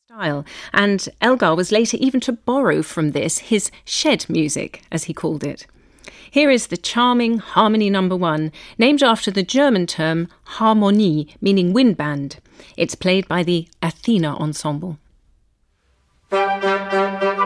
style, and Elgar was later even to borrow from this his shed music, as he called it. Here is the charming Harmony No. 1, named after the German term Harmonie, meaning wind band. It's played by the Athena Ensemble.